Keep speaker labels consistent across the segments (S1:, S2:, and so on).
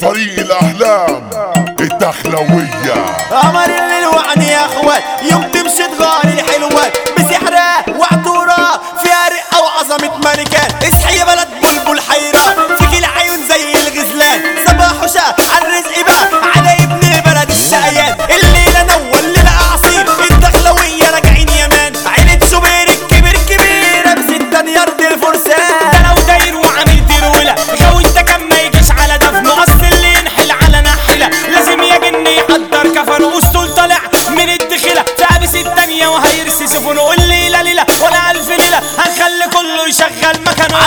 S1: فريق الأحلام الدخلوية.
S2: قمر الليل وعني يا اخوان، يوم تمشي تغاري الحلوان بسحرها وعطورها فيها رقة وعظمة ملكان. اصحي يا بلد بلبل حيران، فيك العيون زي الغزلان، صباح وشاء عالرزق بقى على ابن بلد الشقيان. الليلة نول ليلة عصير الدخلوية راجعين يمان، عيلة شوبير الكبير كبيرة بستة يارد الفرسان.
S3: ده لو داير وعامل ترويلة غاوي انت كان ما يجيش على دفن، اصل اللي ينحل على نحلة لازم يا جن يحضر كفن، واسطول طالع من الدخلة في قابس الدنيا وهيرسي سفن. والليلة ليلة ولا ألف ليلة هنخلي كله يشغل مكانه.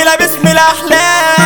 S2: رجولة باسم الاحلام.